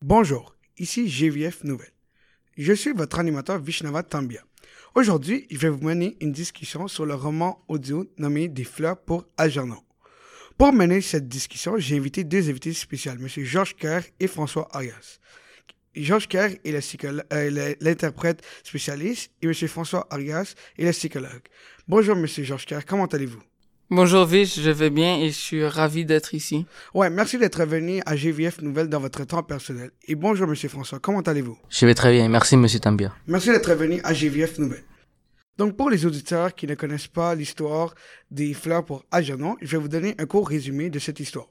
Bonjour, ici GVF Nouvelle. Je suis votre animateur Vishnava Tambia. Aujourd'hui, je vais vous mener une discussion sur le roman audio nommé Des fleurs pour Algernon. Pour mener cette discussion, j'ai invité deux invités spéciaux, M. Georges Kerr et François Arias. Georges Kerr est l'interprète spécialiste et M. François Arias est le psychologue. Bonjour M. Georges Kerr, comment allez-vous? Bonjour Vish, je vais bien et je suis ravi d'être ici. Ouais, merci d'être venu à GVF Nouvelle dans votre temps personnel. Et bonjour M. François, comment allez-vous? Je vais très bien, merci M. Tambia. Merci d'être venu à GVF Nouvelle. Donc, pour les auditeurs qui ne connaissent pas l'histoire des fleurs pour Algernon, je vais vous donner un court résumé de cette histoire.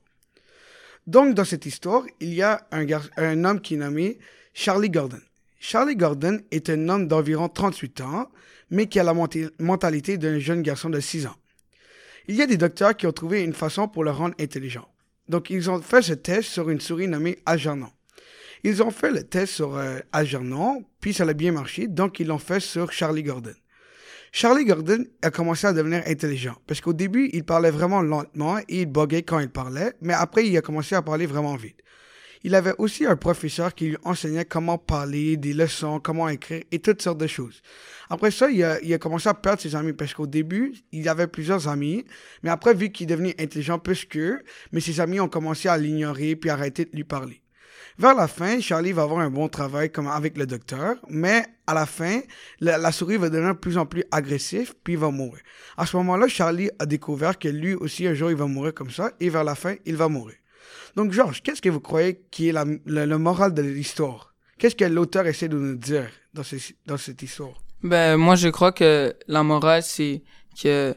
Donc, dans cette histoire, il y a un homme qui est nommé Charlie Gordon. Charlie Gordon est un homme d'environ 38 ans, mais qui a la mentalité d'un jeune garçon de 6 ans. Il y a des docteurs qui ont trouvé une façon pour le rendre intelligent. Donc, ils ont fait ce test sur une souris nommée Algernon. Ils ont fait le test sur Algernon, puis ça a bien marché, donc ils l'ont fait sur Charlie Gordon. Charlie Gordon a commencé à devenir intelligent, parce qu'au début, il parlait vraiment lentement et il buguait quand il parlait, mais après, il a commencé à parler vraiment vite. Il avait aussi un professeur qui lui enseignait comment parler, des leçons, comment écrire et toutes sortes de choses. Après ça, il a commencé à perdre ses amis, parce qu'au début, il avait plusieurs amis, mais après, vu qu'il devenait intelligent plus qu'eux, mais ses amis ont commencé à l'ignorer puis arrêter de lui parler. Vers la fin, Charlie va avoir un bon travail comme avec le docteur, mais à la fin, la souris va devenir de plus en plus agressive, puis il va mourir. À ce moment-là, Charlie a découvert que lui aussi, un jour, il va mourir comme ça, et vers la fin, il va mourir. Donc, Georges, qu'est-ce que vous croyez qui est le moral de l'histoire? Qu'est-ce que l'auteur essaie de nous dire dans cette histoire? Moi, je crois que la morale, c'est que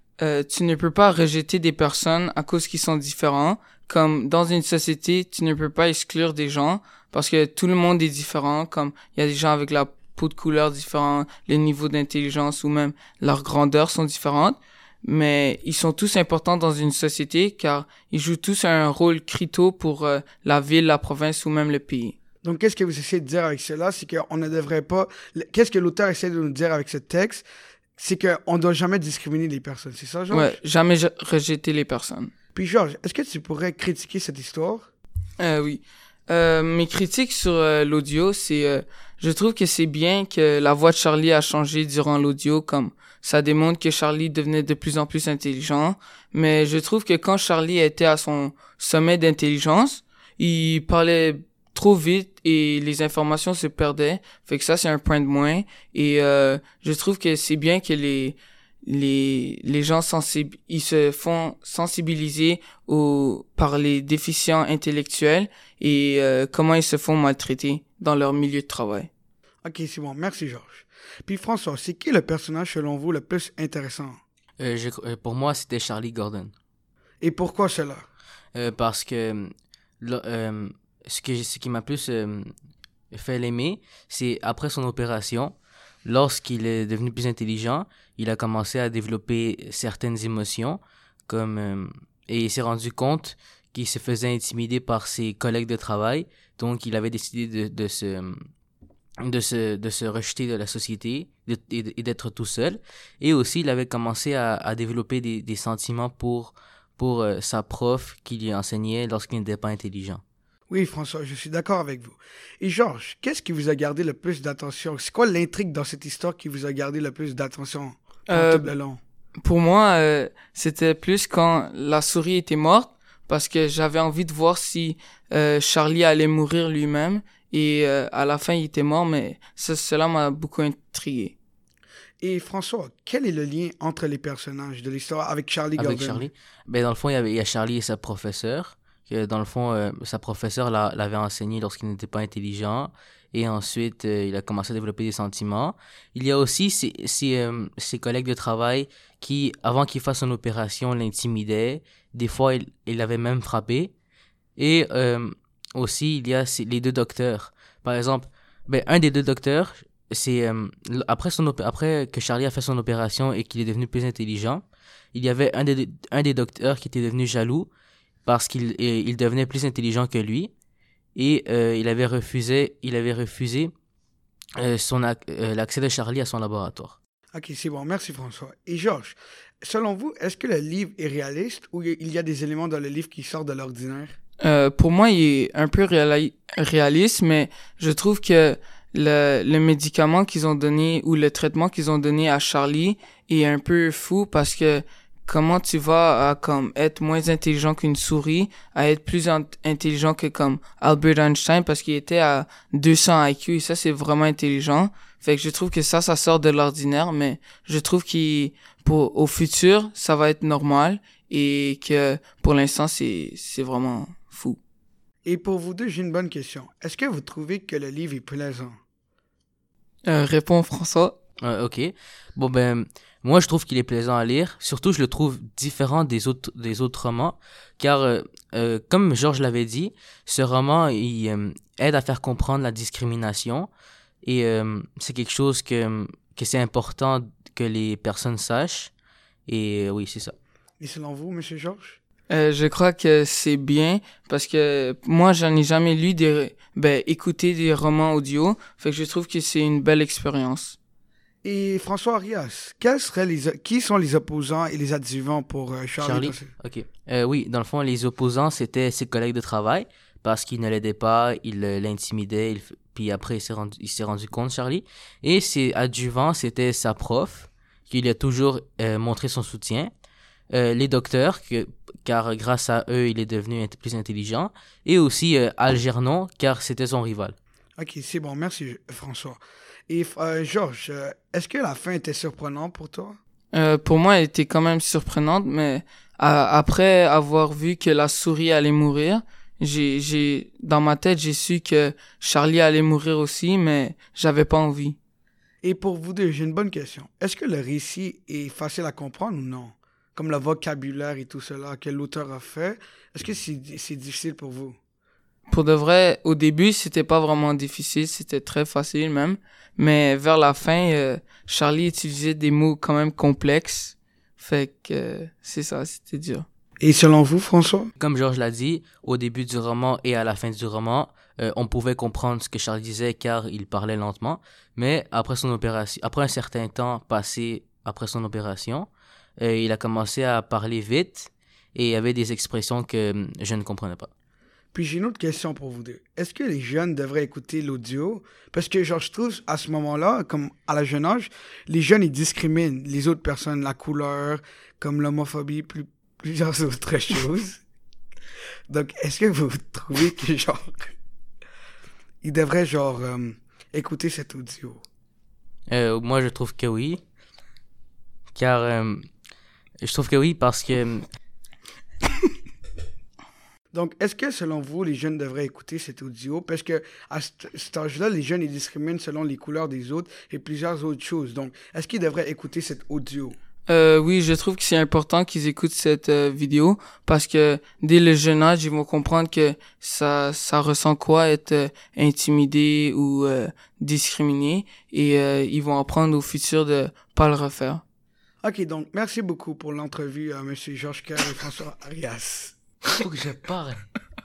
tu ne peux pas rejeter des personnes à cause qu'ils sont différents. Comme dans une société, tu ne peux pas exclure des gens parce que tout le monde est différent. Comme il y a des gens avec la peau de couleur différente, les niveaux d'intelligence ou même leur grandeur sont différentes. Mais ils sont tous importants dans une société car ils jouent tous un rôle crucial pour la ville, la province ou même le pays. Donc, qu'est-ce que vous essayez de dire avec cela? C'est qu'on ne devrait pas... Qu'est-ce que l'auteur essaie de nous dire avec ce texte? C'est qu'on ne doit jamais discriminer les personnes. C'est ça, Georges? Ouais, jamais rejeter les personnes. Puis, Georges, est-ce que tu pourrais critiquer cette histoire? Oui. Mes critiques sur l'audio, c'est... je trouve que c'est bien que la voix de Charlie a changé durant l'audio, comme ça démontre que Charlie devenait de plus en plus intelligent. Mais je trouve que quand Charlie était à son sommet d'intelligence, il parlait trop vite et les informations se perdaient. Fait que ça, c'est un point de moins. Et je trouve que c'est bien que les gens ils se font sensibiliser par les déficients intellectuels et comment ils se font maltraiter dans leur milieu de travail. Ok, c'est bon. Merci, Georges. Puis, François, c'est qui le personnage, selon vous, le plus intéressant? Pour moi, c'était Charlie Gordon. Et pourquoi cela? Parce que ce qui m'a plus fait l'aimer, c'est après son opération, lorsqu'il est devenu plus intelligent, il a commencé à développer certaines émotions, et il s'est rendu compte qu'il se faisait intimider par ses collègues de travail, donc il avait décidé de se rejeter de la société et d'être tout seul. Et aussi, il avait commencé à développer des sentiments pour sa prof qui lui enseignait lorsqu'il n'était pas intelligent. Oui, François, je suis d'accord avec vous. Et Georges, qu'est-ce qui vous a gardé le plus d'attention? C'est quoi l'intrigue dans cette histoire qui vous a gardé le plus d'attention tout le long? Pour moi, c'était plus quand la souris était morte, parce que j'avais envie de voir si Charlie allait mourir lui-même. Et à la fin, il était mort, mais cela m'a beaucoup intrigué. Et François, quel est le lien entre les personnages de l'histoire avec Charlie Gordon? Avec Charlie? Dans le fond, il y a Charlie et sa professeure. Que dans le fond, sa professeure l'avait enseigné lorsqu'il n'était pas intelligent. Et ensuite, il a commencé à développer des sentiments. Il y a aussi ses collègues de travail qui, avant qu'il fasse son opération, l'intimidaient. Des fois, il l'avait même frappé. Et aussi, il y a les deux docteurs. Par exemple, un des deux docteurs, c'est après que Charlie a fait son opération et qu'il est devenu plus intelligent, il y avait un des docteurs qui était devenu jaloux parce qu'il devenait plus intelligent que lui et il avait refusé l'accès de Charlie à son laboratoire. Ok, c'est bon. Merci François. Et Georges, selon vous, est-ce que le livre est réaliste ou il y a des éléments dans le livre qui sortent de l'ordinaire? Pour moi, il est un peu réaliste, mais je trouve que le médicament qu'ils ont donné ou le traitement qu'ils ont donné à Charlie est un peu fou parce que comment tu vas à comme être moins intelligent qu'une souris à être plus intelligent que comme Albert Einstein parce qu'il était à 200 IQ et ça c'est vraiment intelligent. Fait que je trouve que ça sort de l'ordinaire, mais je trouve au futur ça va être normal et que pour l'instant c'est vraiment fou. Et pour vous deux, j'ai une bonne question. Est-ce que vous trouvez que le livre est plaisant? Réponds François. Ok. Bon ben, moi je trouve qu'il est plaisant à lire. Surtout, je le trouve différent des autres romans, car comme Georges l'avait dit, ce roman il aide à faire comprendre la discrimination et c'est quelque chose que c'est important que les personnes sachent. Et oui, c'est ça. Et selon vous, Monsieur Georges? Je crois que c'est bien parce que moi j'en ai jamais lu écouté des romans audio, fait que je trouve que c'est une belle expérience. Et François Arias, qui sont les opposants et les adjuvants pour Charlie? Ok. Oui, dans le fond, les opposants, c'était ses collègues de travail parce qu'ils ne l'aidaient pas, ils l'intimidaient, puis après, il s'est rendu compte, Charlie. Et ses adjuvants, c'était sa prof, qui lui a toujours montré son soutien. Les docteurs, car grâce à eux, il est devenu plus intelligent. Et aussi Algernon, car c'était son rival. Ok, c'est bon, merci François. Et Georges, est-ce que la fin était surprenante pour toi? Pour moi, elle était quand même surprenante, mais après avoir vu que la souris allait mourir, dans ma tête, j'ai su que Charlie allait mourir aussi, mais j'avais pas envie. Et pour vous deux, j'ai une bonne question. Est-ce que le récit est facile à comprendre ou non? Comme le vocabulaire et tout cela que l'auteur a fait, est-ce que c'est difficile pour vous? Pour de vrai, au début, c'était pas vraiment difficile, c'était très facile même. Mais vers la fin, Charlie utilisait des mots quand même complexes. Fait que c'est ça, c'était dur. Et selon vous, François? Comme Georges l'a dit, au début du roman et à la fin du roman, on pouvait comprendre ce que Charlie disait car il parlait lentement. Mais après un certain temps passé après son opération, il a commencé à parler vite et il y avait des expressions que je ne comprenais pas. Puis j'ai une autre question pour vous deux. Est-ce que les jeunes devraient écouter l'audio? Parce que genre, je trouve, à ce moment-là, comme à la jeune âge, les jeunes, ils discriminent les autres personnes, la couleur, comme l'homophobie, plusieurs autres choses. Donc, est-ce que vous trouvez que, genre, ils devraient, genre, écouter cet audio? Moi, je trouve que oui. Car, je trouve que oui parce que... Donc, est-ce que, selon vous, les jeunes devraient écouter cet audio? Parce que à cet âge-là, les jeunes, ils discriminent selon les couleurs des autres et plusieurs autres choses. Donc, est-ce qu'ils devraient écouter cet audio? Oui, je trouve que c'est important qu'ils écoutent cette vidéo parce que dès le jeune âge, ils vont comprendre que ça ressent quoi être intimidé ou discriminé et ils vont apprendre au futur de pas le refaire. Ok, donc, merci beaucoup pour l'entrevue à M. Georges Kerr et François Arias. Faut que je parle.